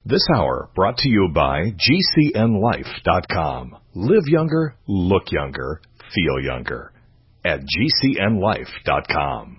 This hour brought to you by GCNLife.com. Live younger, look younger, feel younger at GCNLife.com.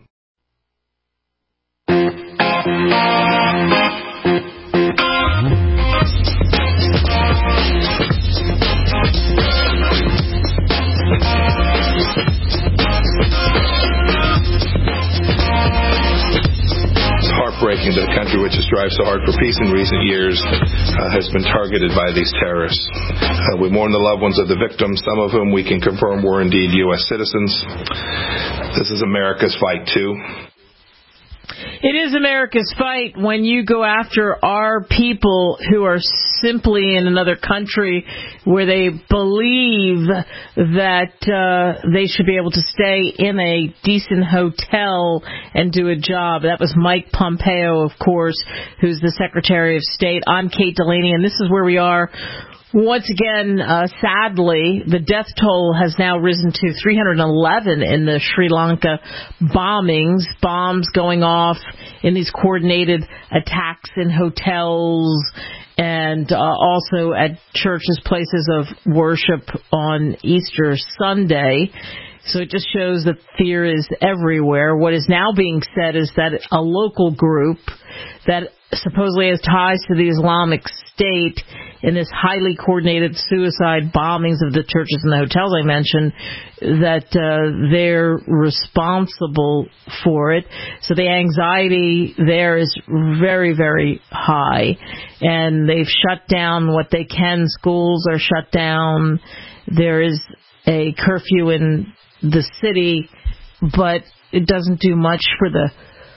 Heartbreaking that a country which has strived so hard for peace in recent years has been targeted by these terrorists. We mourn the loved ones of the victims, some of whom we can confirm were indeed U.S. citizens. This is America's fight, too. It is America's fight when you go after our people who are simply in another country where they believe that they should be able to stay in a decent hotel and do a job. That was Mike Pompeo, of course, who's the Secretary of State. I'm Kate Delaney, and this is where we are. Once again, sadly, the death toll has now risen to 311 in the Sri Lanka bombings, bombs going off in these coordinated attacks in hotels and also at churches, places of worship on Easter Sunday. So it just shows that fear is everywhere. What is now being said is that a local group that supposedly has ties to the Islamic State in this highly coordinated suicide bombings of the churches and the hotels I mentioned, that they're responsible for it. So the anxiety there is very, very high. And they've shut down what they can. Schools are shut down. There is a curfew in the city, but it doesn't do much for the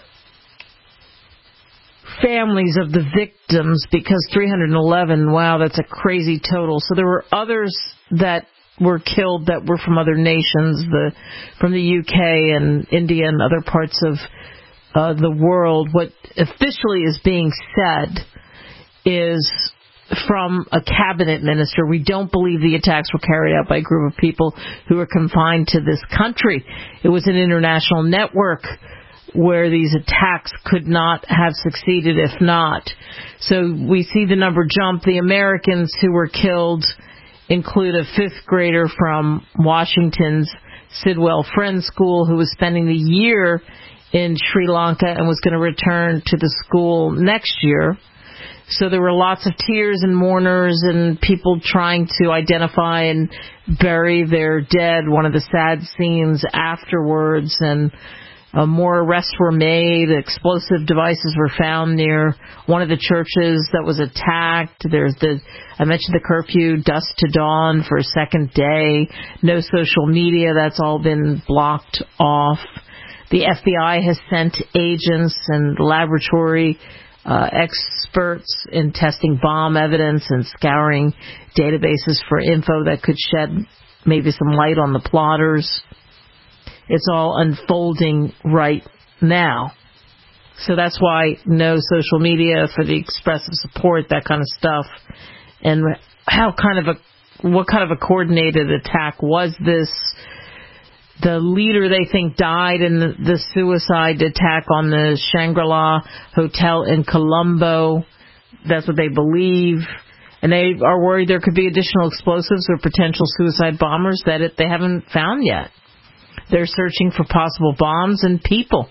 families of the victims, because 311, wow, that's a crazy total. So there were others that were killed that were from other nations, from the UK and India and other parts of the world. What officially is being said is from a cabinet minister: we don't believe the attacks were carried out by a group of people who are confined to this country. It was an international network where these attacks could not have succeeded if not. So we see the number jump. The Americans who were killed include a fifth grader from Washington's Sidwell Friends School who was spending the year in Sri Lanka and was going to return to the school next year. So there were lots of tears and mourners and people trying to identify and bury their dead. One of the sad scenes afterwards, and more arrests were made. Explosive devices were found near one of the churches that was attacked. I mentioned the curfew, dusk to dawn for a second day. No social media. That's all been blocked off. The FBI has sent agents and laboratory experts in testing bomb evidence and scouring databases for info that could shed maybe some light on the plotters. It's all unfolding right now. So that's why no social media for the expressive support, that kind of stuff. And what kind of a coordinated attack was this? The leader, they think, died in the suicide attack on the Shangri-La Hotel in Colombo. That's what they believe. And they are worried there could be additional explosives or potential suicide bombers that they haven't found yet. They're searching for possible bombs and people.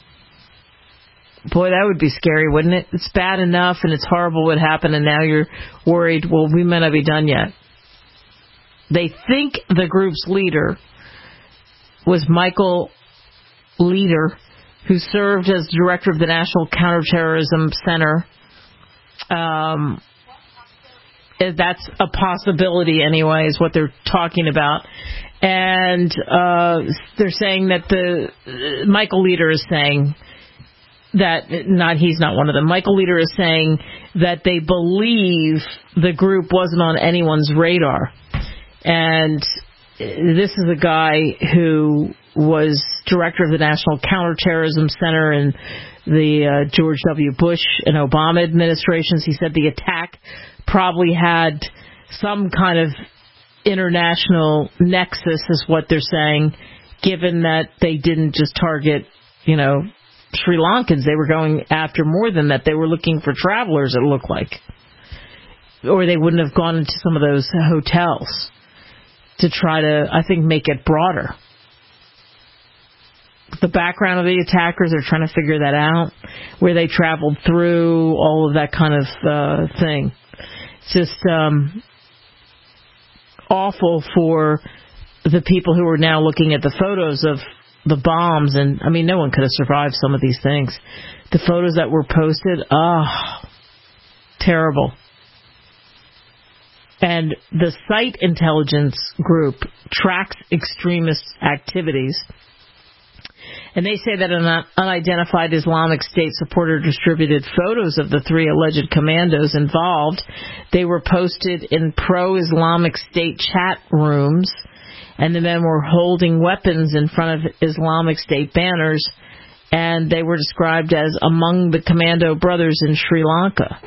Boy, that would be scary, wouldn't it? It's bad enough and it's horrible what happened, and now you're worried, well, we may not be done yet. They think the group's leader was Michael Leader, who served as director of the National Counterterrorism Center. That's a possibility anyway, is what they're talking about. And they're saying that Michael Leader is saying that, he's not one of them. Michael Leader is saying that they believe the group wasn't on anyone's radar. And this is a guy who was director of the National Counterterrorism Center in the George W. Bush and Obama administrations. He said the attack probably had some kind of international nexus, is what they're saying, given that they didn't just target, Sri Lankans. They were going after more than that. They were looking for travelers, it looked like. or they wouldn't have gone into some of those hotels to try to, I think, make it broader. The background of the attackers, they're trying to figure that out, where they traveled through, all of that kind of thing. It's just awful for the people who are now looking at the photos of the bombs, and I mean, no one could have survived some of these things. The photos that were posted, terrible. And the Site Intelligence Group tracks extremist activities, and they say that an unidentified Islamic State supporter distributed photos of the 3 alleged commandos involved. They were posted in pro-Islamic State chat rooms, and the men were holding weapons in front of Islamic State banners, and they were described as among the commando brothers in Sri Lanka.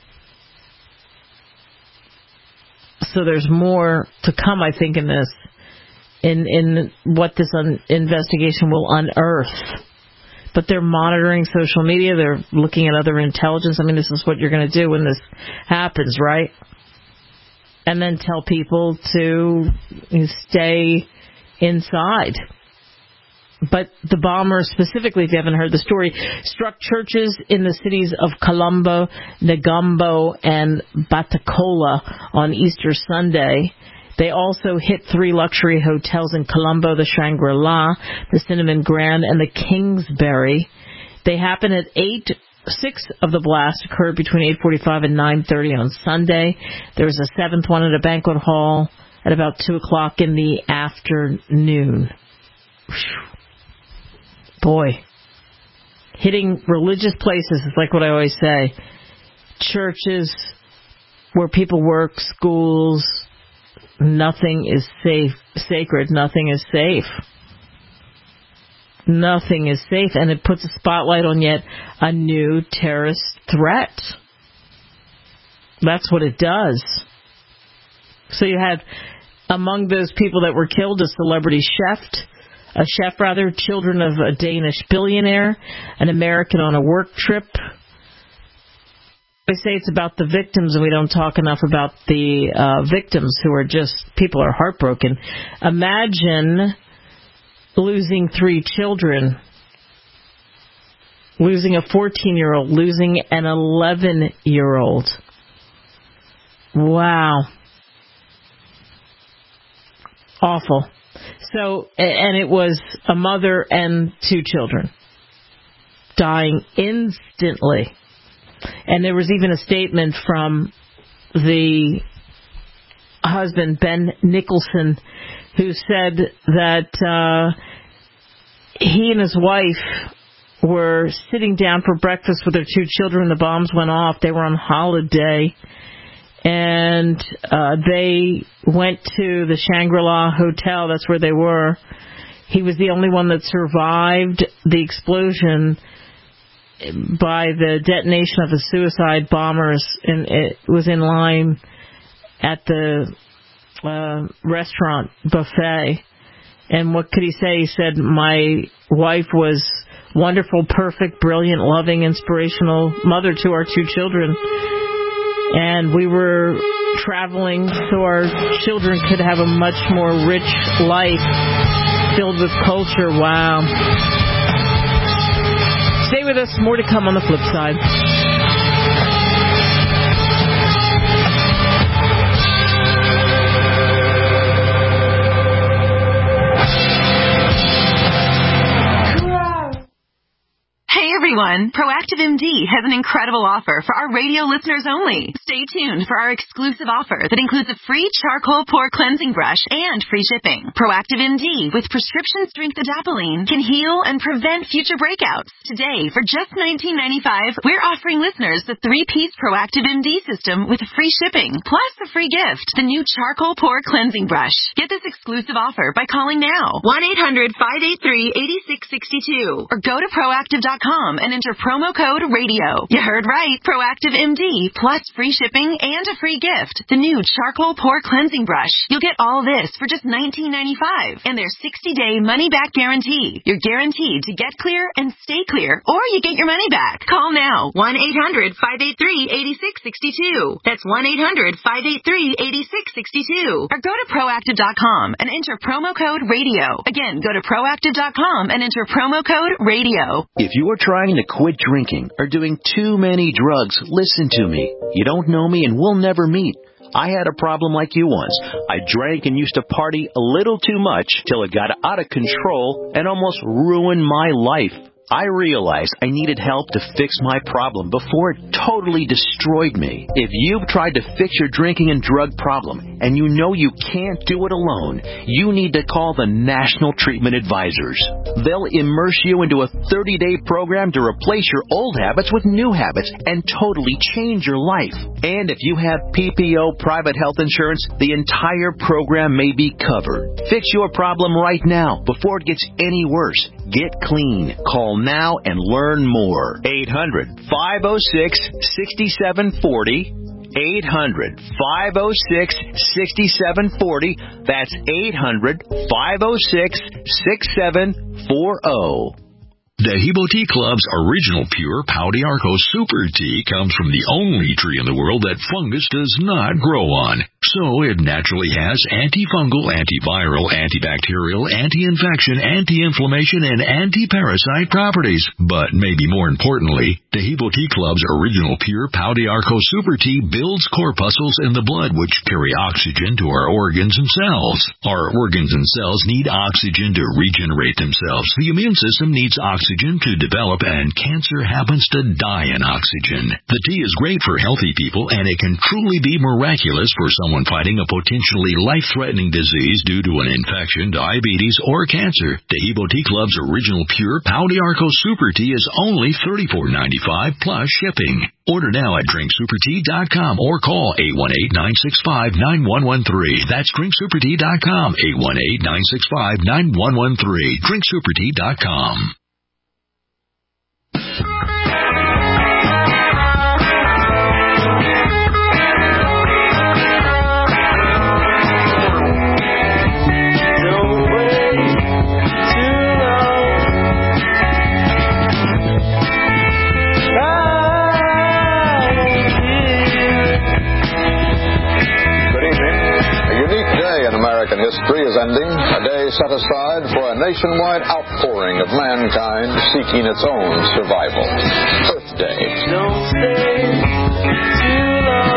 So there's more to come, I think, in this, in what this investigation will unearth. But they're monitoring social media. They're looking at other intelligence. I mean, this is what you're going to do when this happens, right? And then tell people to stay inside. But the bomber specifically, if you haven't heard the story, struck churches in the cities of Colombo, Negombo, and Batacola on Easter Sunday. They also hit 3 luxury hotels in Colombo, the Shangri-La, the Cinnamon Grand, and the Kingsbury. They happened at 6 of the blasts occurred between 8:45 and 9:30 on Sunday. There was a 7th one at a banquet hall at about 2 o'clock in the afternoon. Boy, hitting religious places is like what I always say. Churches, where people work, schools, nothing is safe, sacred, nothing is safe. Nothing is safe, and it puts a spotlight on yet a new terrorist threat. That's what it does. So you had, among those people that were killed, a celebrity chef, children of a Danish billionaire, an American on a work trip. They say it's about the victims, and we don't talk enough about the victims who are just, people are heartbroken. Imagine losing 3 children, losing a 14-year-old, losing an 11-year-old. Wow. Awful. So, and it was a mother and 2 children dying instantly. And there was even a statement from the husband, Ben Nicholson, who said that he and his wife were sitting down for breakfast with their 2 children. The bombs went off. They were on holiday. And they went to the Shangri-La Hotel. That's where they were. He was the only one that survived the explosion by the detonation of the suicide bombers. And it was in line at the restaurant buffet. And what could he say? He said, my wife was wonderful, perfect, brilliant, loving, inspirational mother to our 2 children. And we were traveling so our children could have a much more rich life filled with culture. Wow. Stay with us. More to come on the flip side. Hey everyone, Proactive MD has an incredible offer for our radio listeners only. Stay tuned for our exclusive offer that includes a free charcoal pore cleansing brush and free shipping. Proactive MD with prescription strength adapalene can heal and prevent future breakouts. Today, for just $19.95, we're offering listeners the 3-piece Proactive MD system with free shipping, plus a free gift, the new charcoal pore cleansing brush. Get this exclusive offer by calling now, 1-800-583-8662, or go to proactive.com and enter promo code RADIO. You heard right. Proactive MD, plus free shipping and a free gift. The new charcoal pore cleansing brush. You'll get all this for just $19.95. And their 60-day money-back guarantee. You're guaranteed to get clear and stay clear, or you get your money back. Call now. 1-800-583-8662. That's 1-800-583-8662. Or go to Proactive.com and enter promo code RADIO. Again, go to Proactive.com and enter promo code RADIO. If you are trying to quit drinking or doing too many drugs, listen to me. You don't know me and we'll never meet. I had a problem like you once. I drank and used to party a little too much till it got out of control and almost ruined my life. I realized I needed help to fix my problem before it totally destroyed me. If you've tried to fix your drinking and drug problem and you know you can't do it alone, you need to call the National Treatment Advisors. They'll immerse you into a 30-day program to replace your old habits with new habits and totally change your life. And if you have PPO private health insurance, the entire program may be covered. Fix your problem right now before it gets any worse. Get clean. Call now and learn more. 800-506-6740. 800-506-6740. That's 800-506-6740. Dehibo Tea Club's original pure Pau d'Arco Super Tea comes from the only tree in the world that fungus does not grow on. So it naturally has antifungal, antiviral, antibacterial, anti-infection, anti-inflammation, and anti-parasite properties. But maybe more importantly, Dehibo Tea Club's original pure Pau d'Arco Super Tea builds corpuscles in the blood which carry oxygen to our organs and cells. Our organs and cells need oxygen to regenerate themselves. The immune system needs oxygen to develop, and cancer happens to die in oxygen. The tea is great for healthy people, and it can truly be miraculous for someone fighting a potentially life-threatening disease due to an infection, diabetes, or cancer. Dehibo Tea Club's original pure Pau d'Arco Super Tea is only $34.95 plus shipping. Order now at drinksupertea.com or call 818-965-9113. That's drinksupertea.com, 818-965-9113. drinksupertea.com. History is ending, a day set aside for a nationwide outpouring of mankind seeking its own survival. Earth Day. Don't stay too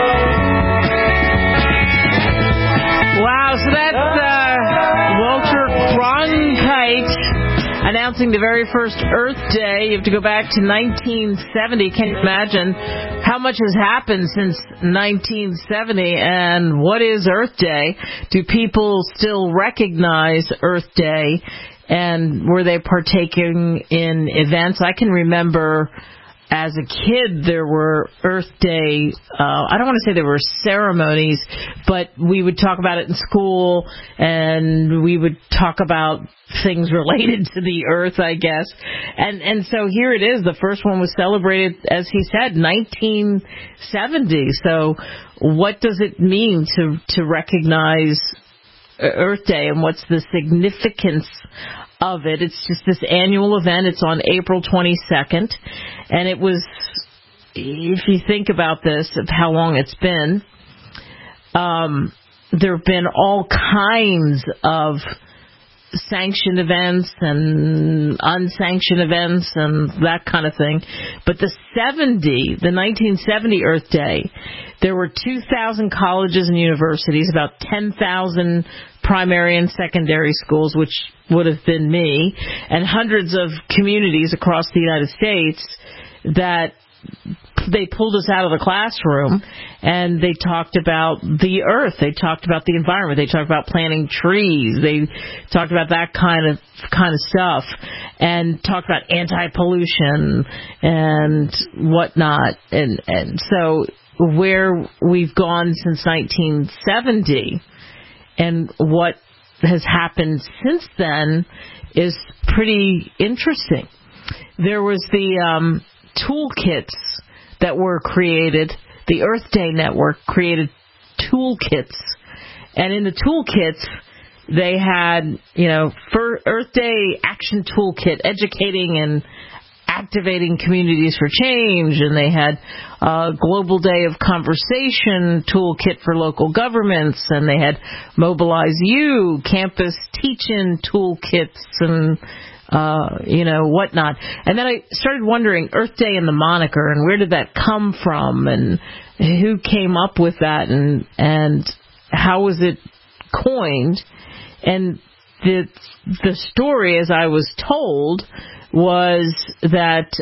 long. Wow, so that's Walter Cronkite announcing the very first Earth Day. You have to go back to 1970. Can you imagine how much has happened since 1970? And what is Earth Day? Do people still recognize Earth Day? And were they partaking in events? I can remember as a kid, there were Earth Day, I don't want to say there were ceremonies, but we would talk about it in school, and we would talk about things related to the Earth, I guess. And so here it is. The first one was celebrated, as he said, 1970. So what does it mean to recognize Earth Day, and what's the significance of it? It's just this annual event. It's on April 22nd, and it was, if you think about this, of how long it's been, there have been all kinds of sanctioned events and unsanctioned events and that kind of thing. But the 1970 Earth Day, there were 2,000 colleges and universities, about 10,000 primary and secondary schools, which would have been me, and hundreds of communities across the United States that they pulled us out of the classroom and they talked about the earth. They talked about the environment. They talked about planting trees. They talked about that kind of stuff, and talked about anti-pollution and whatnot. And so where we've gone since 1970 and what has happened since then is pretty interesting. There was the toolkits that were created. The Earth Day Network created toolkits, and in the toolkits they had, for Earth Day Action Toolkit, educating and activating communities for change, and they had Global Day of Conversation Toolkit for local governments, and they had Mobilize You, Campus Teach-In Toolkits, and whatnot. And then I started wondering, Earth Day and the moniker, and where did that come from, and who came up with that, and how was it coined? And the story, as I was told, was that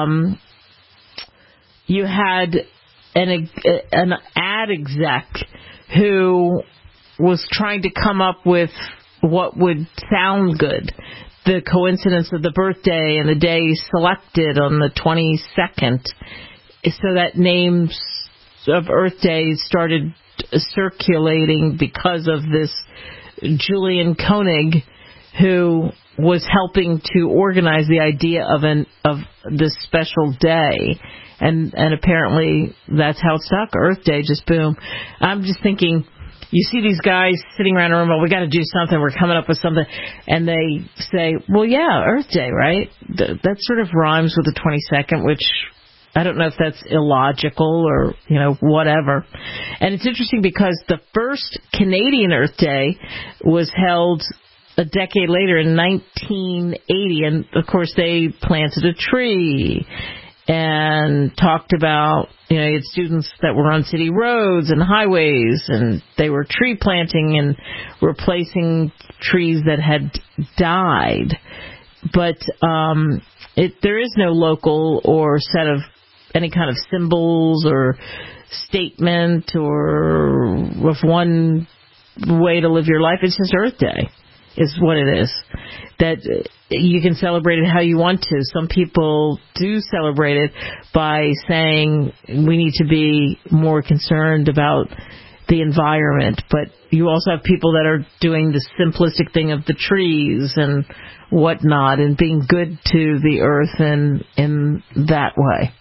you had an ad exec who was trying to come up with what would sound good. The coincidence of the birthday and the day selected on the 22nd, so that names of Earth Day started circulating because of this Julian Koenig, who was helping to organize the idea of this special day, and apparently that's how it stuck. Earth Day, just boom. I'm just thinking, you see these guys sitting around a room, we got to do something, we're coming up with something, and they say, well, yeah, Earth Day, right? That sort of rhymes with the 22nd, which I don't know if that's illogical or, whatever. And it's interesting because the first Canadian Earth Day was held a decade later in 1980, and of course they planted a tree and talked about, you had students that were on city roads and highways, and they were tree planting and replacing trees that had died. But there is no local or set of any kind of symbols or statement or of one way to live your life. It's just Earth Day is what it is. That you can celebrate it how you want to. Some people do celebrate it by saying we need to be more concerned about the environment. But you also have people that are doing the simplistic thing of the trees and whatnot and being good to the earth in that way.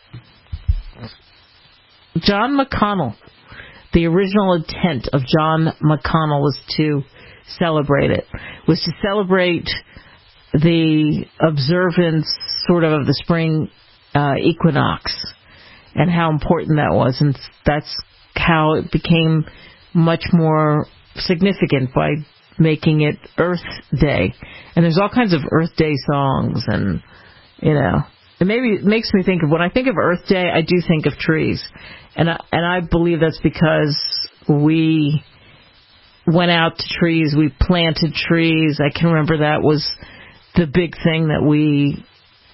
John McConnell, the original intent of John McConnell was to celebrate it, was to celebrate the observance sort of the spring equinox and how important that was. And that's how it became much more significant by making it Earth Day. And there's all kinds of Earth Day songs, and, it makes me think of, when I think of Earth Day, I do think of trees. And I believe that's because we went out to trees, we planted trees. I can remember that was the big thing that we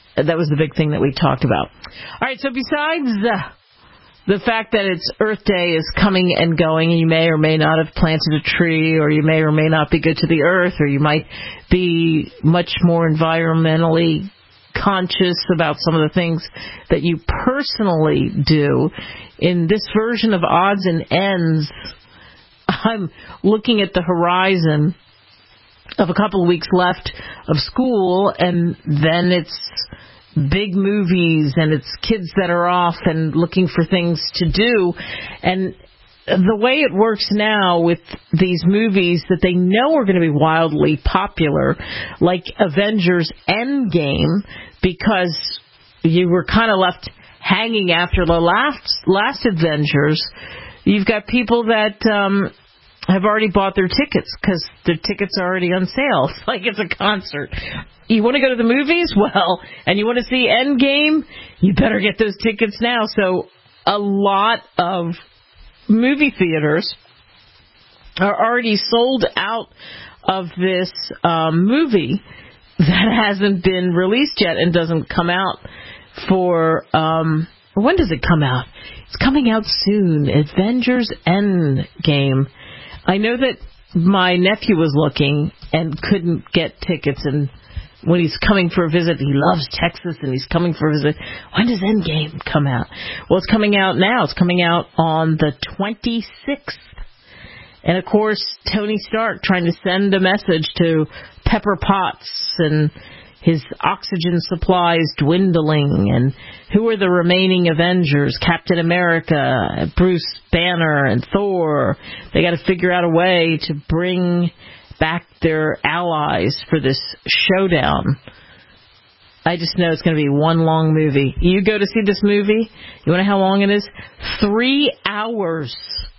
talked about. All right, so besides the fact that it's Earth Day is coming and going, and you may or may not have planted a tree, or you may or may not be good to the earth, or you might be much more environmentally conscious about some of the things that you personally do. In this version of Odds and Ends, I'm looking at the horizon of a couple of weeks left of school, and then it's big movies, and it's kids that are off and looking for things to do. And the way it works now with these movies that they know are going to be wildly popular, like Avengers Endgame, because you were kind of left hanging after the last Avengers, you've got people that have already bought their tickets because their tickets are already on sale. It's like it's a concert. You want to go to the movies? Well, and you want to see Endgame? You better get those tickets now. So a lot of movie theaters are already sold out of this movie that hasn't been released yet and doesn't come out for, when does it come out? It's coming out soon. Avengers Endgame. I know that my nephew was looking and couldn't get tickets, and when he's coming for a visit, he loves Texas, and he's coming for a visit. When does Endgame come out? Well, it's coming out now. It's coming out on the 26th. And, of course, Tony Stark trying to send a message to Pepper Potts and, his oxygen supplies dwindling, and who are the remaining Avengers? Captain America, Bruce Banner, and Thor. They got to figure out a way to bring back their allies for this showdown. I just know it's going to be one long movie. You go to see this movie, you want to know how long it is? 3 hours.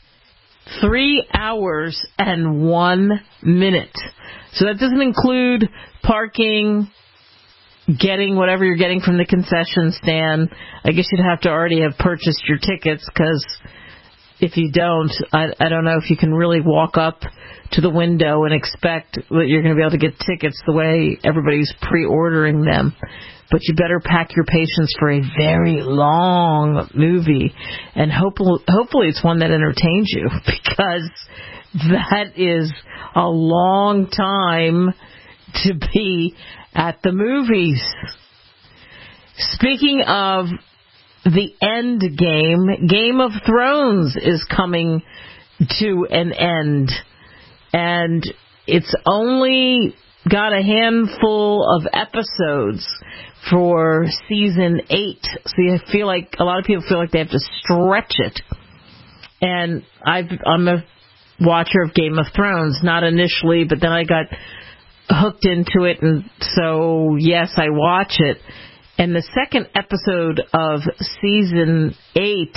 3 hours and 1 minute. So that doesn't include parking, getting whatever you're getting from the concession stand. I guess you'd have to already have purchased your tickets, because if you don't, I don't know if you can really walk up to the window and expect that you're going to be able to get tickets the way everybody's pre-ordering them. But you better pack your patience for a very long movie, and hopefully it's one that entertains you, because that is a long time to be at the movies. Speaking of the end game, Game of Thrones is coming to an end, and it's only got a handful of episodes for season 8. So you feel like a lot of people feel like they have to stretch it. And I'm a watcher of Game of Thrones, not initially, but then I got hooked into it, and so yes, I watch it. And the second episode of season 8,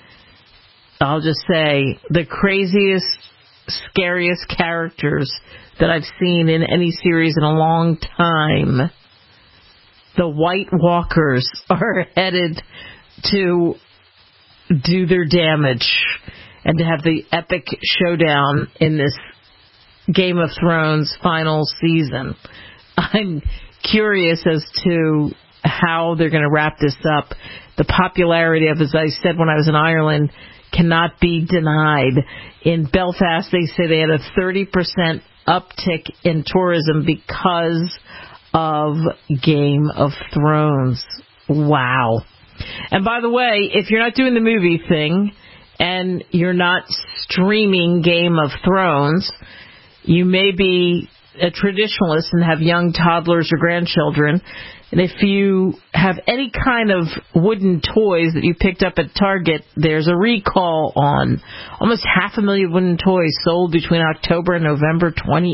I'll just say, the craziest, scariest characters that I've seen in any series in a long time. The White Walkers are headed to do their damage and to have the epic showdown in this Game of Thrones final season. I'm curious as to how they're going to wrap this up. The popularity of, as I said when I was in Ireland, cannot be denied. In Belfast, they say they had a 30% uptick in tourism because of Game of Thrones. Wow. And by the way, if you're not doing the movie thing and you're not streaming Game of Thrones, you may be a traditionalist and have young toddlers or grandchildren. And if you have any kind of wooden toys that you picked up at Target, there's a recall on. Almost 500,000 wooden toys sold between October and November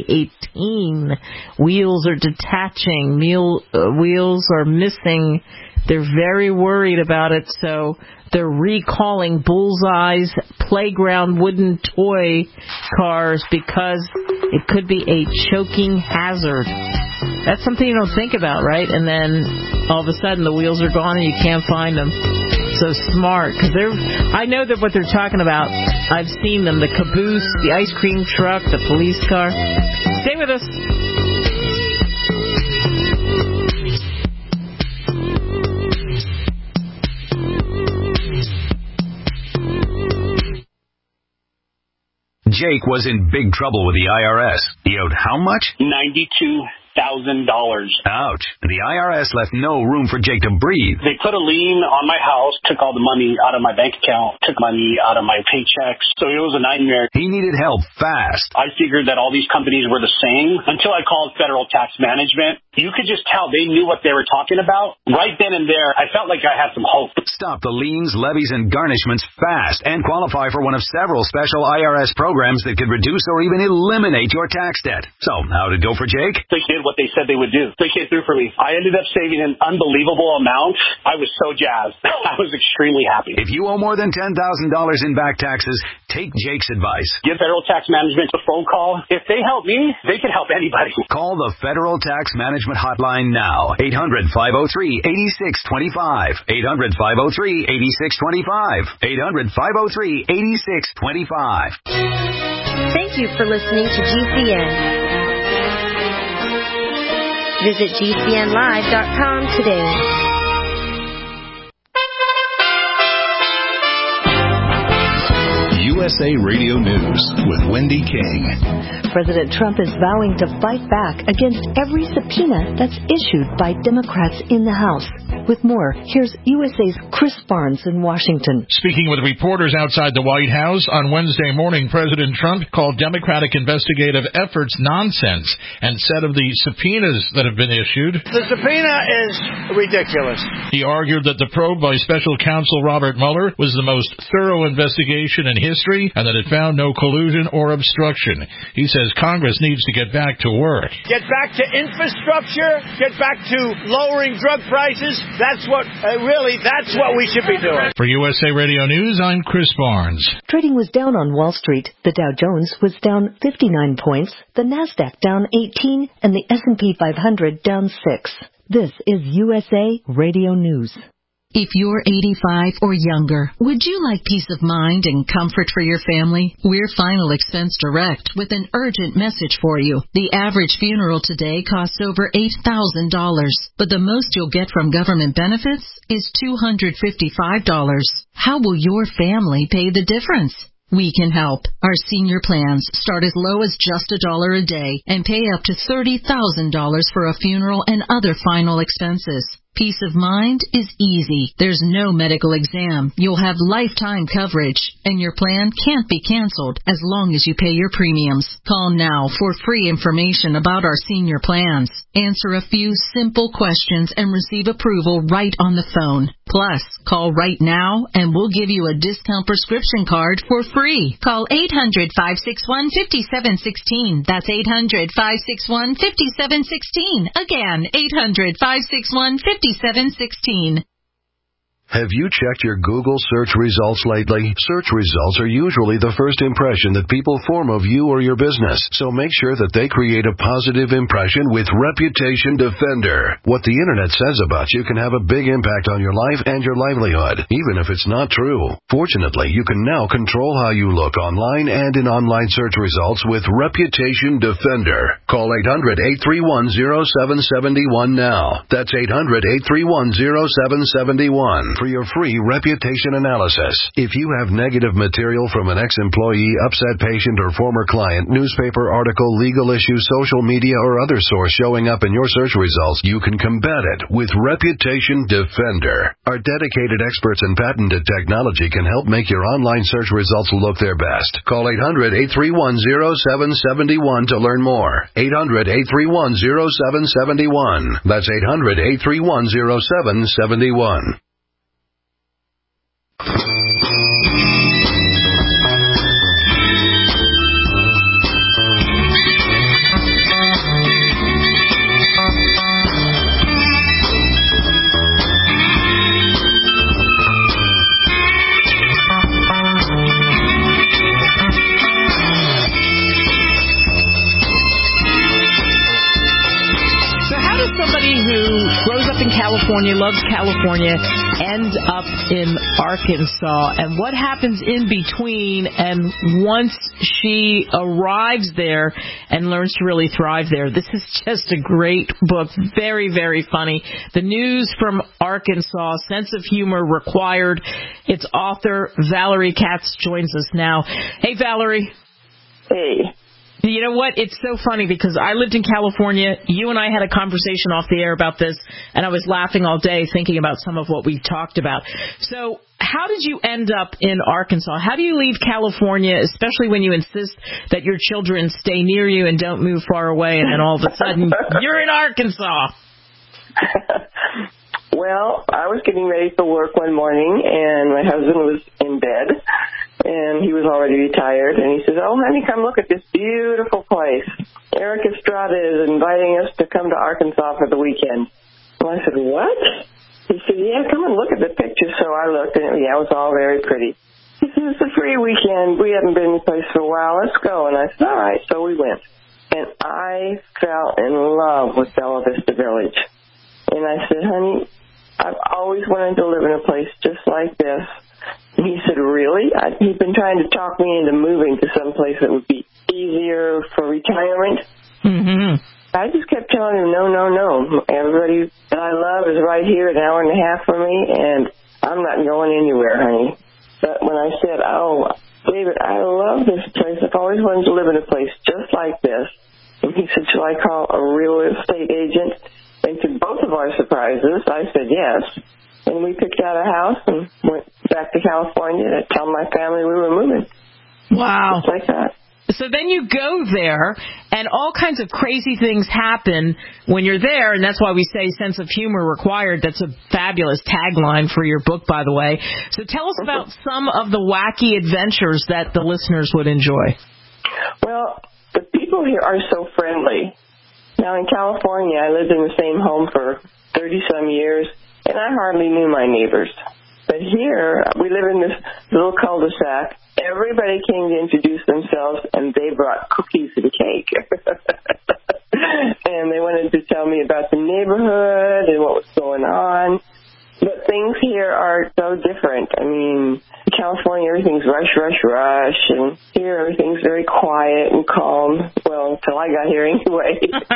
2018. Wheels are detaching. Wheels are missing. They're very worried about it, so they're recalling Bullseye's playground wooden toy cars because it could be a choking hazard. That's something you don't think about, right? And then all of a sudden the wheels are gone and you can't find them. So smart, because I know that what they're talking about. I've seen them, the caboose, the ice cream truck, the police car. Stay with us. Jake was in big trouble with the IRS. He owed how much? $92,000. Ouch. The IRS left no room for Jake to breathe. They put a lien on my house, took all the money out of my bank account, took money out of my paychecks. So it was a nightmare. He needed help fast. I figured that all these companies were the same until I called Federal Tax Management. You could just tell they knew what they were talking about. Right then and there, I felt like I had some hope. Stop the liens, levies, and garnishments fast and qualify for one of several special IRS programs that could reduce or even eliminate your tax debt. So, how did it go for Jake? They did what they said they would do. They came through for me. I ended up saving an unbelievable amount. I was so jazzed. I was extremely happy. If you owe more than $10,000 in back taxes, take Jake's advice. Give Federal Tax Management a phone call. If they help me, they can help anybody. Call the Federal Tax Management Hotline now. 800-503-8625. 800-503-8625. 800-503-8625. Thank you for listening to GCN. Visit GCNlive.com today. USA Radio News with Wendy King. President Trump is vowing to fight back against every subpoena that's issued by Democrats in the House. With more, here's USA's Chris Barnes in Washington. Speaking with reporters outside the White House, on Wednesday morning, President Trump called Democratic investigative efforts nonsense and said of the subpoenas that have been issued, "The subpoena is ridiculous." He argued that the probe by special counsel Robert Mueller was the most thorough investigation in history and that it found no collusion or obstruction. He says Congress needs to get back to work. Get back to infrastructure, get back to lowering drug prices. That's what we should be doing. For USA Radio News, I'm Chris Barnes. Trading was down on Wall Street. The Dow Jones was down 59 points, the Nasdaq down 18, and the S&P 500 down 6. This is USA Radio News. If you're 85 or younger, would you like peace of mind and comfort for your family? We're Final Expense Direct with an urgent message for you. The average funeral today costs over $8,000, but the most you'll get from government benefits is $255. How will your family pay the difference? We can help. Our senior plans start as low as just $1 a day and pay up to $30,000 for a funeral and other final expenses. Peace of mind is easy. There's no medical exam. You'll have lifetime coverage, and your plan can't be canceled as long as you pay your premiums. Call now for free information about our senior plans. Answer a few simple questions and receive approval right on the phone. Plus, call right now and we'll give you a discount prescription card for free. Call 800-561-5716. That's 800-561-5716. Again, 800-561-5716. Have you checked your Google search results lately? Search results are usually the first impression that people form of you or your business, so make sure that they create a positive impression with Reputation Defender. What the internet says about you can have a big impact on your life and your livelihood, even if it's not true. Fortunately, you can now control how you look online and in online search results with Reputation Defender. Call 800-831-0771 now. That's 800-831-0771. For your free reputation analysis. If you have negative material from an ex-employee, upset patient, or former client, newspaper article, legal issue, social media, or other source showing up in your search results, you can combat it with Reputation Defender. Our dedicated experts in patented technology can help make your online search results look their best. Call 800-831-0771 to learn more. 800-831-0771. That's 800-831-0771. California, loves California, ends up in Arkansas, and what happens in between, and once she arrives there and learns to really thrive there. This is just a great book, very, very funny. The News from Arkansas, sense of humor required. Its author, Valerie Katz, joins us now. Hey, Valerie. Hey. You know what? It's so funny because I lived in California. You and I had a conversation off the air about this, and I was laughing all day thinking about some of what we talked about. So how did you end up in Arkansas? How do you leave California, especially when you insist that your children stay near you and don't move far away, and then all of a sudden you're in Arkansas? Well, I was getting ready for work one morning, and my husband was in bed. And he was already retired, and he says, "Oh, honey, come look at this beautiful place. Eric Estrada is inviting us to come to Arkansas for the weekend." Well, I said, "What?" He said, "Yeah, come and look at the pictures." So I looked, and it was all very pretty. He said, "It's a free weekend. We haven't been in the place for a while. Let's go." And I said, "All right." So we went. And I fell in love with Bella Vista Village. And I said, "Honey, I've always wanted to live in a place just like this." And he said, "Really?" He'd been trying to talk me into moving to some place that would be easier for retirement. Mm-hmm. I just kept telling him, no. Everybody that I love is right here, an hour and a half from me, and I'm not going anywhere, honey. But when I said, "Oh, David, I love this place. I've always wanted to live in a place just like this. And he said, shall I call a real estate agent? And to both of our surprises, I said yes. And we picked out a house and went back to California to tell my family we were moving. Wow. Just like that. So then you go there, and all kinds of crazy things happen when you're there, and that's why we say sense of humor required. That's a fabulous tagline for your book, by the way. So tell us about some of the wacky adventures that the listeners would enjoy. Well, the people here are so friendly. Now, in California, I lived in the same home for 30-some years, and I hardly knew my neighbors. But here, we live in this little cul-de-sac. Everybody came to introduce themselves, and they brought cookies and cake. And they wanted to tell me about the neighborhood and what was going on. But things here are so different. I mean, in California, everything's rush, rush, rush. And here, everything's very quiet and calm. Well, until I got here anyway.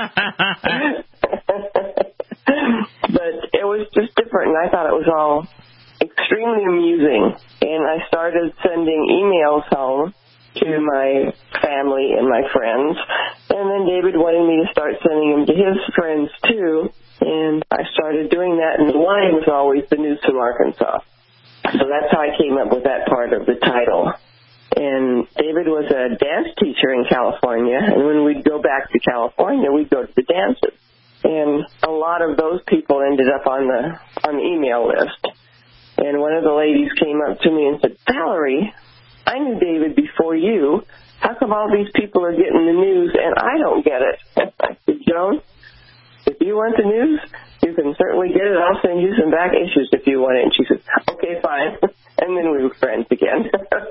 But it was just different, and I thought it was all extremely amusing, and I started sending emails home to my family and my friends, and then David wanted me to start sending them to his friends too, and I started doing that, and the line was always the news from Arkansas. So that's how I came up with that part of the title. And David was a dance teacher in California, and when we'd go back to California, we'd go to the dances. And a lot of those people ended up on the email list. And one of the ladies came up to me and said, Valerie, I knew David before you. How come all these people are getting the news and I don't get it? I said, Joan, if you want the news, you can certainly get it. I'll send you some back issues if you want it. And she said, okay, fine. And then we were friends again.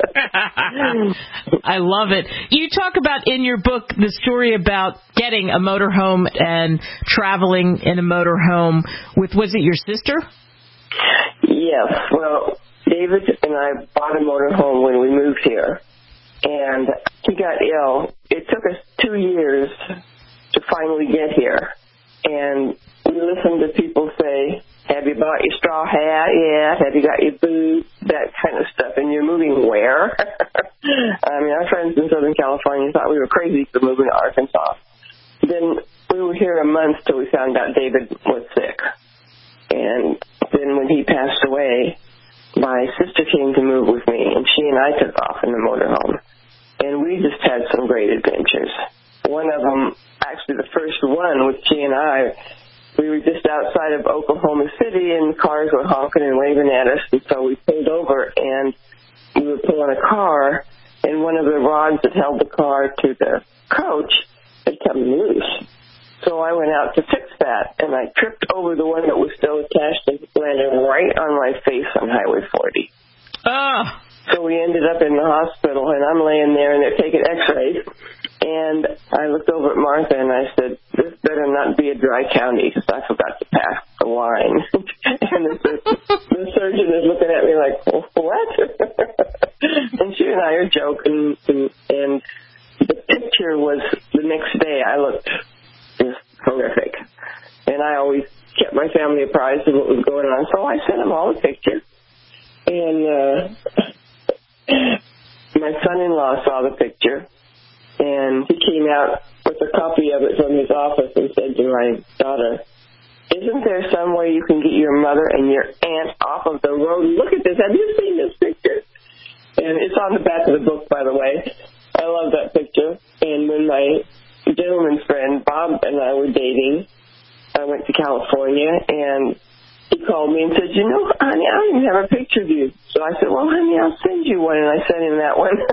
I love it. You talk about in your book the story about getting a motorhome and traveling in a motorhome with, was it your sister? Yes. Well, David and I bought a motorhome when we moved here, and he got ill. It took us 2 years to finally get here, and we listened to people say, have you bought your straw hat yet? Have you got your boots? That kind of stuff. And you're moving where? I mean, our friends in Southern California thought we were crazy for moving to Arkansas. Then we were here a month till we found out David was sick. And then when he passed away, my sister came to move with me, and she and I took off in the motorhome. And we just had some great adventures. One of them, actually the first one with she and I, we were just outside of Oklahoma City, and cars were honking and waving at us, and so we pulled over, and we were pulling a car, and one of the rods that held the car to the coach had come loose. So I went out to fix that, and I tripped over the one that was still attached and landed right on my face on Highway 40. Ah! So we ended up in the hospital, and I'm laying there, and they're taking x-rays. And I looked over at Martha, and I said, this better not be a dry county, because I forgot to pass the line. And the surgeon is looking at me like, what? And she and I are joking, and the picture was the next day I looked just horrific. And I always kept my family apprised of what was going on, so I sent them all a picture. And my son-in-law saw the picture, and he came out with a copy of it from his office and said to my daughter, isn't there some way you can get your mother and your aunt off of the road? Look at this. Have you seen this picture? And it's on the back of the book, by the way. I love that picture. And when my gentleman's friend, Bob, and I were dating, I went to California, and he called me and said, you know, honey, I don't even have a picture of you. So I said, well, honey, I'll send you one. And I sent him that one.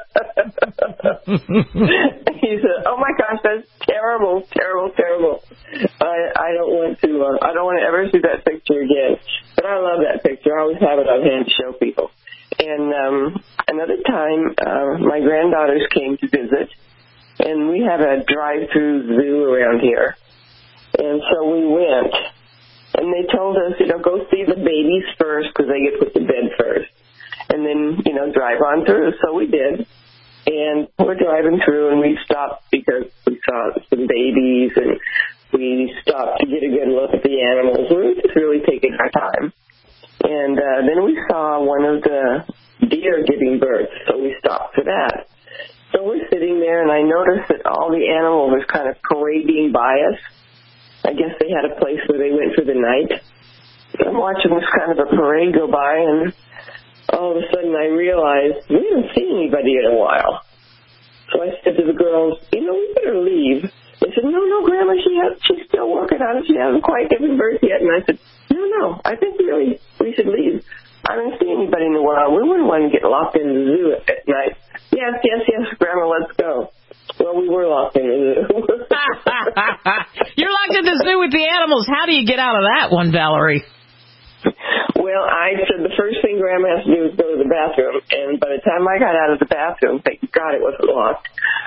He said, oh, my gosh, that's terrible, terrible, terrible. I don't want to ever see that picture again. But I love that picture. I always have it on hand to show people. And another time, my granddaughters came to visit, and we have a drive-through zoo around here. And so we went. And they told us, go see the babies first because they get put to bed first. And then, drive on through. So we did. And we're driving through, and we stopped because we saw some babies, and we stopped to get a good look at the animals. We were just really taking our time. And then we saw one of the deer giving birth. So we stopped that. So we're sitting there, and I noticed that all the animals were kind of parading by us. I guess they had a place where they went for the night. I'm watching this kind of a parade go by, and all of a sudden I realized we haven't seen anybody in a while. So I said to the girls, we better leave. They said, no, Grandma, she's still working on it. She hasn't quite given birth yet. And I said, no, I think really we should leave. I haven't seen anybody in a while. We wouldn't want to get locked in the zoo at night. Yes, Grandma, let's go. Well, we were locked in the zoo. You're locked in the zoo with the animals. How do you get out of that one, Valerie? Well, I said the first thing Grandma has to do is go to the bathroom. And by the time I got out of the bathroom, thank God it wasn't locked,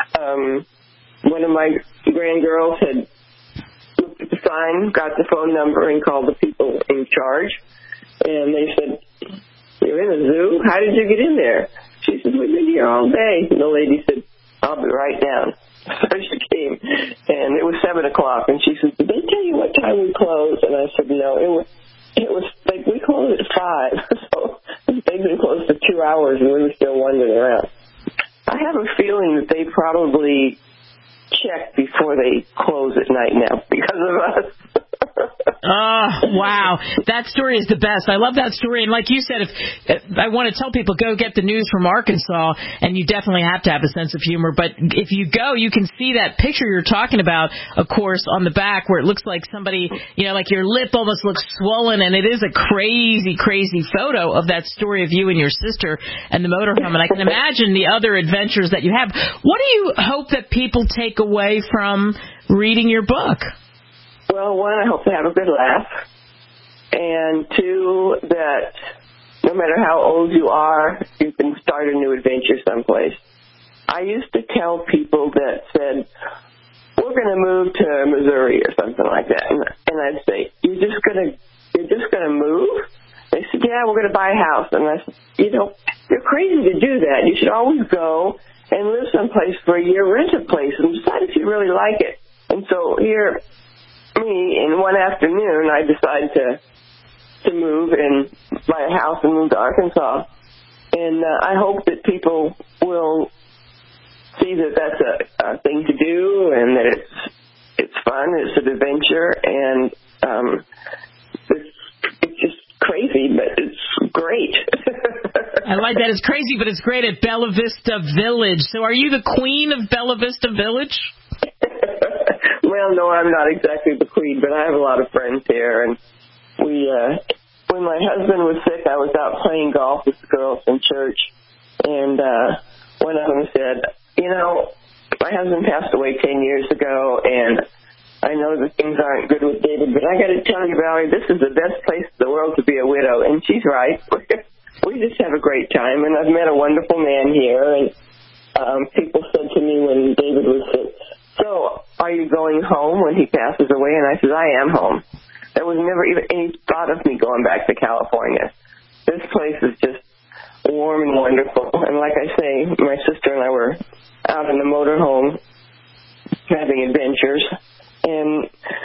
one of my grandgirls had looked at the sign, got the phone number, and called the people in charge. And they said, "You're in a zoo? How did you get in there?" She said, "We've been here all day." And the lady said, "I'll be right down." So she came, and it was 7 o'clock. And she said, "Did they tell you what time we closed?" And I said, "No, it was like we closed at 5." So they've been closed for 2 hours, and we were still wandering around. I have a feeling that they probably check before they close at night now because of us. Oh, wow. That story is the best. I love that story. And like you said, if I want to tell people, go get the news from Arkansas, and you definitely have to have a sense of humor. But if you go, you can see that picture you're talking about, of course, on the back where it looks like somebody, like your lip almost looks swollen. And it is a crazy, crazy photo of that story of you and your sister and the motorhome. And I can imagine the other adventures that you have. What do you hope that people take away from reading your book? Well, one, I hope they have a good laugh. And two, that no matter how old you are, you can start a new adventure someplace. I used to tell people that said, "We're going to move to Missouri," or something like that. And I'd say, You're just gonna move? They said, "Yeah, we're going to buy a house." And I said, you're crazy to do that. You should always go and live someplace for a year, rent a place, and decide if you really like it. And so here, in one afternoon, I decided to move and buy a house and move to Arkansas. And I hope that people will see that that's a thing to do, and that it's fun, it's an adventure, and it's just crazy, but it's great. I like that. It's crazy, but it's great at Bella Vista Village. So are you the queen of Bella Vista Village? Well, no, I'm not exactly the queen, but I have a lot of friends here. And when my husband was sick, I was out playing golf with the girls in church. And one of them said, my husband passed away 10 years ago, and I know that things aren't good with David, but I got to tell you, Valerie, this is the best place in the world to be a widow. And she's right. We just have a great time, and I've met a wonderful man here. And people said to me when David was sick, "So, are you going home when he passes away?" And I said, "I am home." There was never even any thought of me going back to California. This place is just warm and wonderful. And like I say, my sister and I were out in the motorhome having adventures. And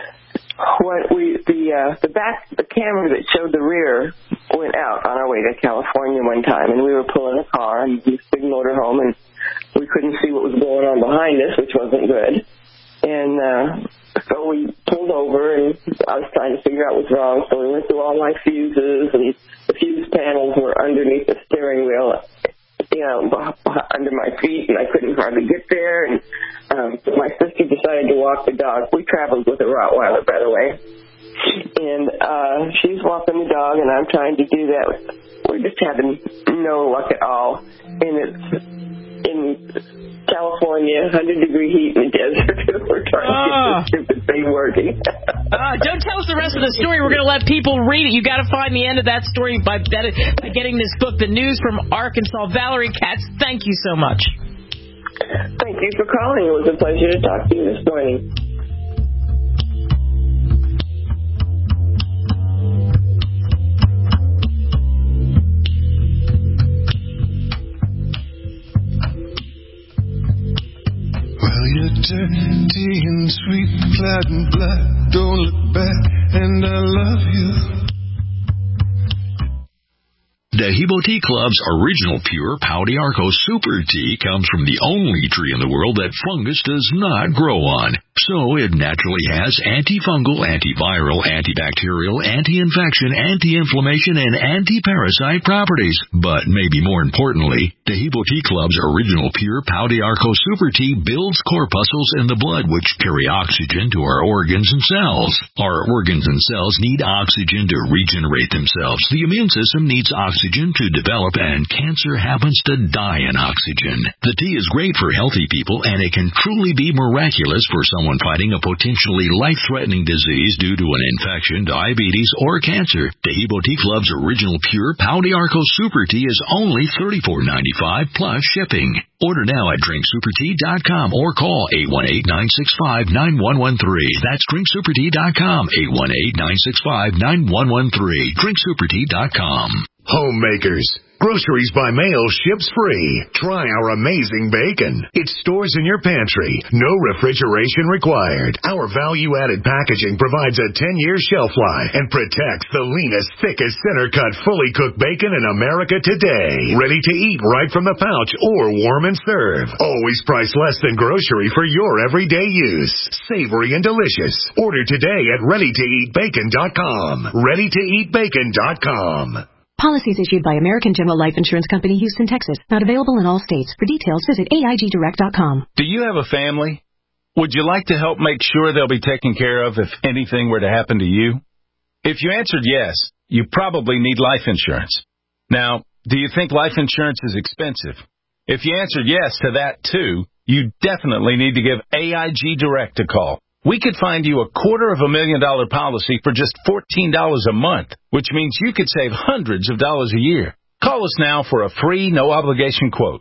the camera that showed the rear went out on our way to California one time, and we were pulling a car in this big motorhome, and we couldn't see what was going on behind us, which wasn't good. And so we pulled over, and I was trying to figure out what's wrong. So we went through all my fuses, and the fuse panels were underneath the steering wheel, under my feet, and I couldn't hardly get there. And so my sister decided to walk the dog. We traveled with a Rottweiler, by the way. And she's walking the dog, and I'm trying to do that. We're just having no luck at all. And it's in California, 100-degree heat in the desert. We're trying to get this stupid thing working. Don't tell us the rest of the story. We're going to let people read it. You got to find the end of that story by getting this book, The News from Arkansas. Valerie Katz, thank you so much. Thank you for calling. It was a pleasure to talk to you this morning. You're dirty and sweet, clad in black. Don't look back, and I love you. Dehibo Tea Club's original pure Pau d'Arco Super Tea comes from the only tree in the world that fungus does not grow on. So it naturally has antifungal, antiviral, antibacterial, anti-infection, anti-inflammation, and anti-parasite properties. But maybe more importantly, Dehibo Tea Club's original pure Pau d'Arco Super Tea builds corpuscles in the blood which carry oxygen to our organs and cells. Our organs and cells need oxygen to regenerate themselves. The immune system needs oxygen to develop, and cancer happens to die in oxygen. The tea is great for healthy people, and it can truly be miraculous for someone fighting a potentially life-threatening disease due to an infection, diabetes, or cancer. Dehibo Tea Club's original pure Pau d'Arco Super Tea is only $34.95 plus shipping. Order now at drinksupertea.com or call 818-965-9113. That's drinksupertea.com, 818-965-9113. drinksupertea.com. Homemakers. Groceries by mail ships free. Try our amazing bacon. It stores in your pantry. No refrigeration required. Our value-added packaging provides a 10-year shelf life and protects the leanest, thickest, center-cut, fully cooked bacon in America today. Ready to eat right from the pouch or warm and serve. Always priced less than grocery for your everyday use. Savory and delicious. Order today at ReadyToEatBacon.com. ReadyToEatBacon.com. Policies issued by American General Life Insurance Company, Houston, Texas. Not available in all states. For details, visit AIGDirect.com. Do you have a family? Would you like to help make sure they'll be taken care of if anything were to happen to you? If you answered yes, you probably need life insurance. Now, do you think life insurance is expensive? If you answered yes to that too, you definitely need to give AIG Direct a call. We could find you a $250,000 policy for just $14 a month, which means you could save hundreds of dollars a year. Call us now for a free, no-obligation quote.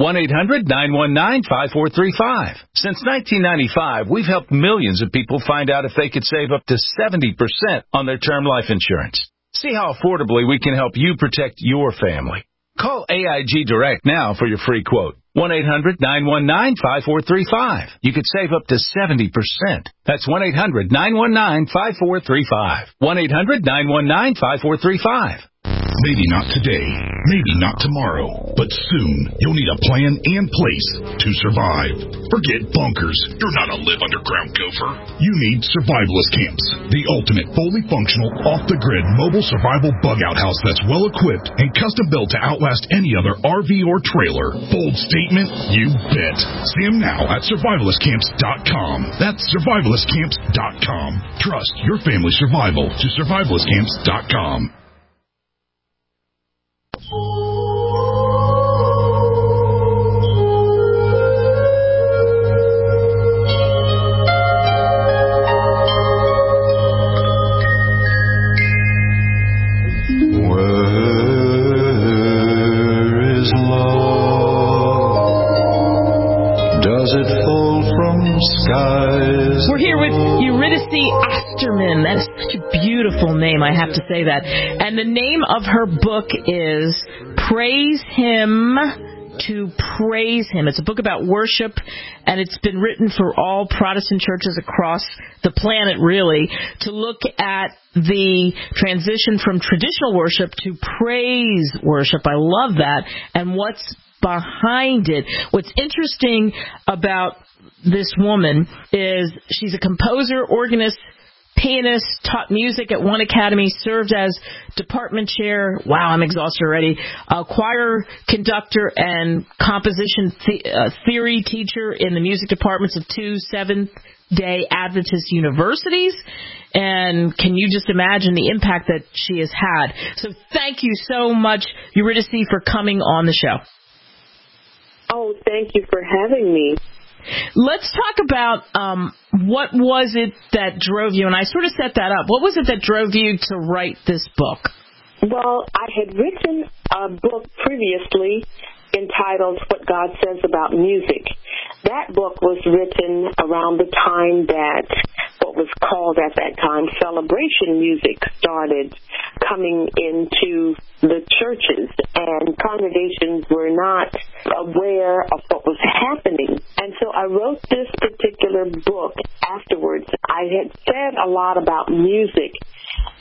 1-800-919-5435. Since 1995, we've helped millions of people find out if they could save up to 70% on their term life insurance. See how affordably we can help you protect your family. Call AIG Direct now for your free quote. 1-800-919-5435. You could save up to 70%. That's 1-800-919-5435. 1-800-919-5435. Maybe not today, maybe not tomorrow, but soon you'll need a plan in place to survive. Forget bunkers. You're not a live underground gopher. You need survivalist camps, the ultimate fully functional, off-the-grid mobile survival bug-out house that's well-equipped and custom-built to outlast any other RV or trailer. Bold statement? You bet. See them now at survivalistcamps.com. That's survivalistcamps.com. Trust your family's survival to survivalistcamps.com. We're here with Eurydice Osterman. That is such a beautiful name, I have to say that. And the name of her book is Praise Him to Praise Him. It's a book about worship, and it's been written for all Protestant churches across the planet, really, to look at the transition from traditional worship to praise worship. I love that. And what's behind it. What's interesting about this woman is she's a composer, organist, pianist, taught music at one academy, served as department chair. Wow, I'm exhausted already. Choir conductor and composition theory teacher in the music departments of 2 Seventh-day Adventist universities. And can you just imagine the impact that she has had? So thank you so much, Eurydice, for coming on the show. Oh, thank you for having me. Let's talk about what was it that drove you, and I sort of set that up. What was it that drove you to write this book? Well, I had written a book previously entitled What God Says About Music. That book was written around the time that what was called at that time celebration music started coming into the churches, and congregations were not aware of what was happening. And so I wrote this particular book afterwards. I had said a lot about music,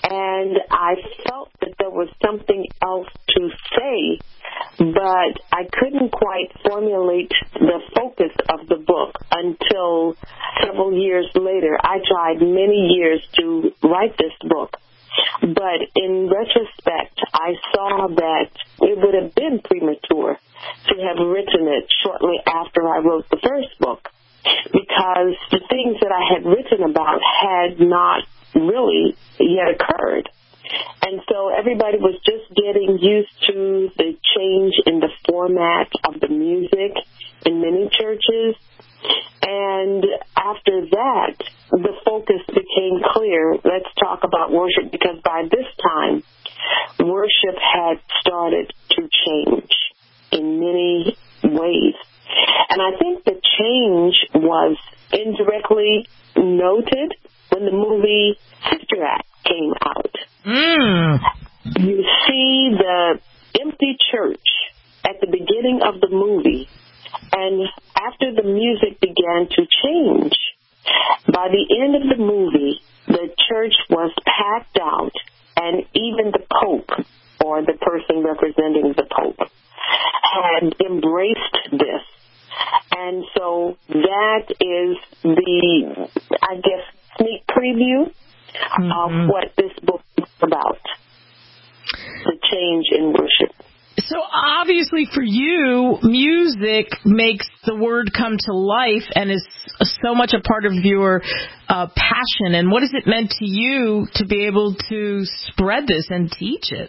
And I felt that there was something else to say, but I couldn't quite formulate the focus of the book until several years later. I tried many years to write this book, but in retrospect, I saw that it would have been premature to have written it shortly after I wrote the first book, because the things that I had written about had not really yet occurred. And so everybody was just getting used to the change in the format of the music in many churches. And after that, the focus became clear. Let's talk about worship, because by this time, worship had started to change in many ways. And I think the change was indirectly noted when the movie Sister Act came out. You see the empty church at the beginning of the movie, and after the music began to change, by the end of the movie, the church was packed out, and even the Pope, or the person representing the Pope, had embraced this. And so that is the, I guess, sneak preview of what this book is about, the change in worship. So obviously for you, music makes the word come to life and is so much a part of your passion. And what has it meant to you to be able to spread this and teach it?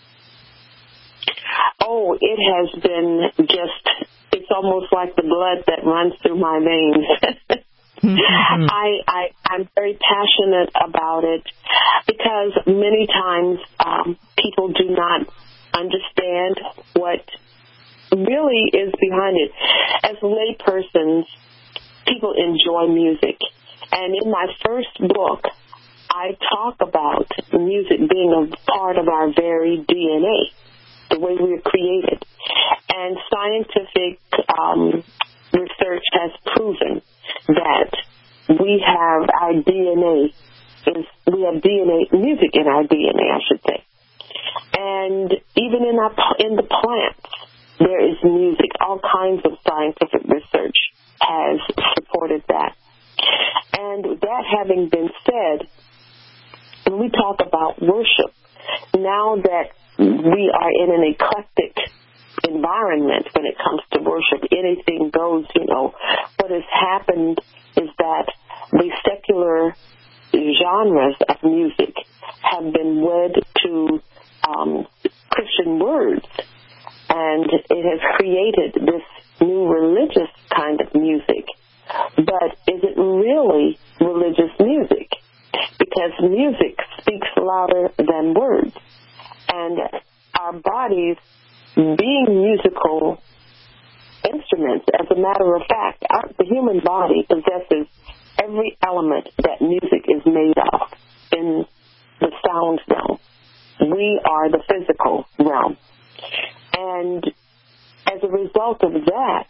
Oh, it has been just, it's almost like the blood that runs through my veins. I'm very passionate about it because many times people do not understand what really is behind it. As laypersons, people enjoy music. And in my first book, I talk about music being a part of our very DNA, the way we were created. And scientific research has proven that we have our DNA, we have DNA, music in our DNA, I should say. And even in the plants, there is music. All kinds of scientific research has supported that. And that having been said, when we talk about worship, now that we are in an eclectic environment when it comes to worship, anything goes, what has happened is that the secular genres of music have been wed to Christian words, and it has created this new religious kind of music. But is it really religious music? Because music speaks louder than words, and our bodies being musical instruments, as a matter of fact, the human body possesses every element that music is made of in the sound realm. We are the physical realm. And as a result of that,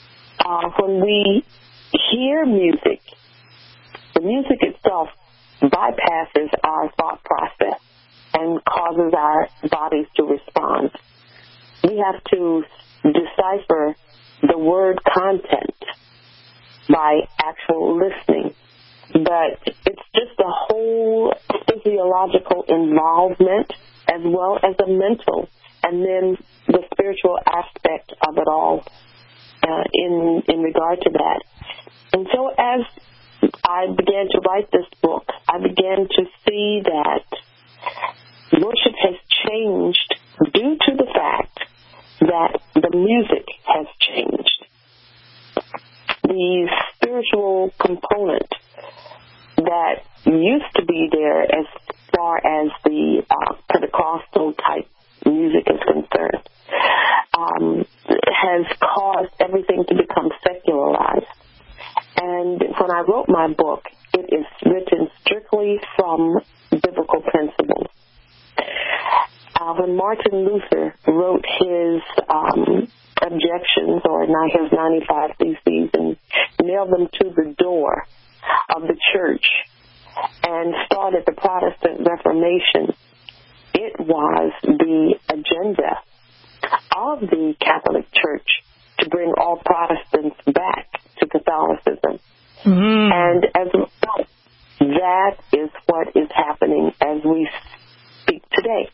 when we hear music, the music itself bypasses our thought process and causes our bodies to respond. We have to decipher the word content by actual listening. But it's just a whole physiological involvement as well as a mental, and then the spiritual aspect of it all in regard to that. And so as I began to write this book, I began to see that worship has changed due to the fact that the music has changed. The spiritual component that used to be there as far as the Pentecostal type music is concerned has caused everything to become secularized. And when I wrote my book, it is written strictly from biblical principles. When Martin Luther wrote his objections, or his 95 Theses, and nailed them to the door of the church, and started the Protestant Reformation, it was the agenda of the Catholic Church to bring all Protestants back to Catholicism. Mm-hmm. And as a result, that is what is happening as we speak today.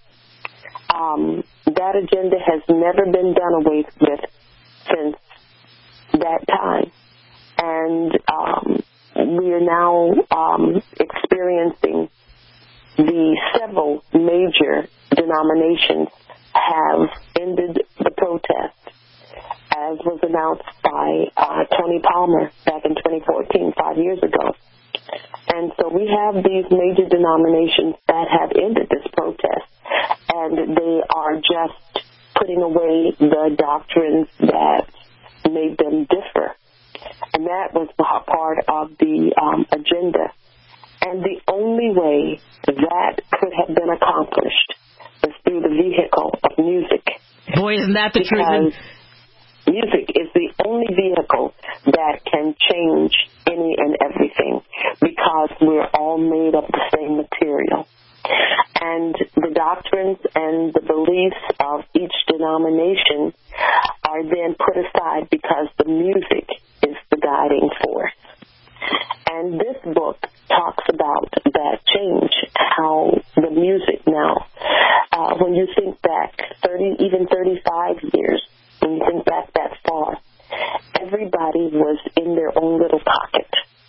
That agenda has never been done away with since that time. And we are now experiencing the several major denominations have ended the protest, as was announced by Tony Palmer back in 2014, 5 years ago. And so we have these major denominations that have ended this protest, and they are just putting away the doctrines that made them differ. And that was part of the agenda. And the only way that could have been accomplished was through the vehicle of music. Boy, isn't that the truth? Music is the only vehicle that can change any and everything, because we're all made of the same material. And the doctrines and the beliefs of each denomination are then put aside because the music is the guiding force. And this book talks about that change, how the music now, when you think back 30, even 35 years, when you think back that far, everybody was in their own little pocket.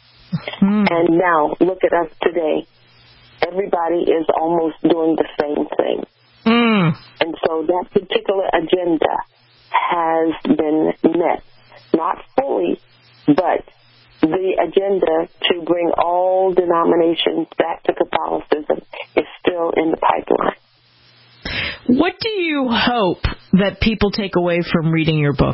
And now, look at us today. Everybody is almost doing the same thing. And so that particular agenda has been met. Not fully, but the agenda to bring all denominations back to Catholicism is still in the pipeline. What do you hope that people take away from reading your book?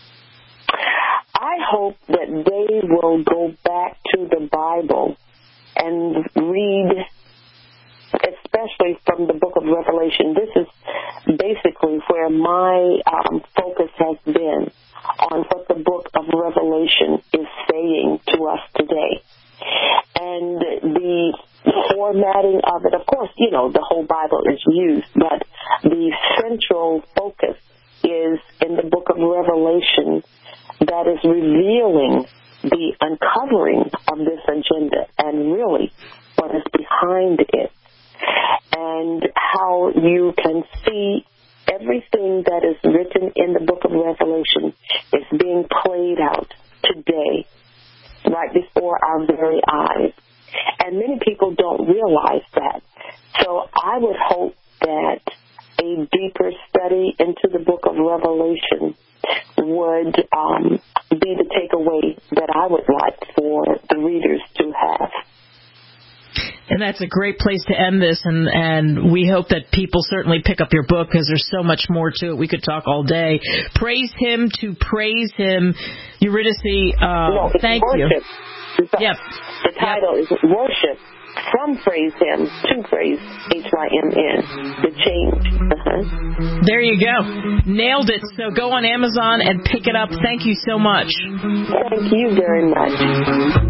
I hope that they will go back to the Bible and read, especially from the book of Revelation. This is basically where my focus has been, on what the book of Revelation is saying to us today. And the formatting of it, of course, you know, the whole Bible is used, but the central focus is in the book of Revelation that is revealing the uncovering of this agenda and really what is behind it, and how you can see everything that is written in the book of Revelation is being played out today, right before our very eyes. And many people don't realize that. So I would hope that a deeper study into the book of Revelation would be the takeaway that I would like for the readers to have. And that's a great place to end this, and we hope that people certainly pick up your book, because there's so much more to it. We could talk all day. Praise Him to praise Him. Eurydice, thank worship. you. The title is Worship, from Praise Him to Praise, HYMN, the change. There you go. Nailed it. So go on Amazon and pick it up. Thank you so much. Thank you very much.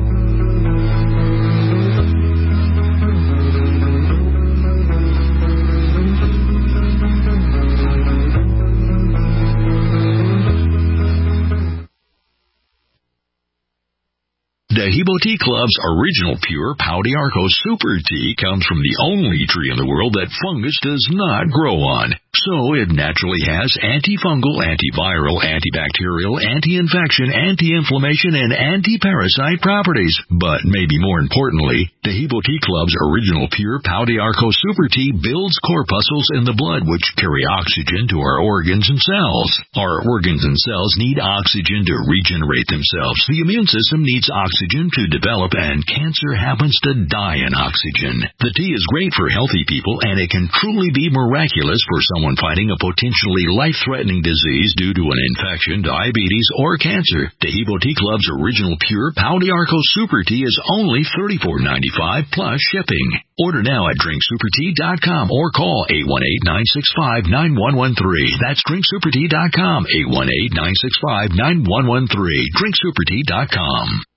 Taheebo Tea Club's original pure Pau d'Arco Super Tea comes from the only tree in the world that fungus does not grow on. So it naturally has antifungal, antiviral, antibacterial, anti-infection, anti-inflammation, and anti-parasite properties. But maybe more importantly, Taheebo Tea Club's original pure Pau d'Arco Super Tea builds corpuscles in the blood which carry oxygen to our organs and cells. Our organs and cells need oxygen to regenerate themselves. The immune system needs oxygen to develop, and cancer happens to die in oxygen. The tea is great for healthy people, and it can truly be miraculous for someone fighting a potentially life-threatening disease due to an infection, diabetes, or cancer. Taheebo Tea Club's original pure Pau d'Arco Super Tea is only $34.95 plus shipping. Order now at drinksupertea.com or call 818-965-9113. That's drinksupertea.com, 818-965-9113. drinksupertea.com.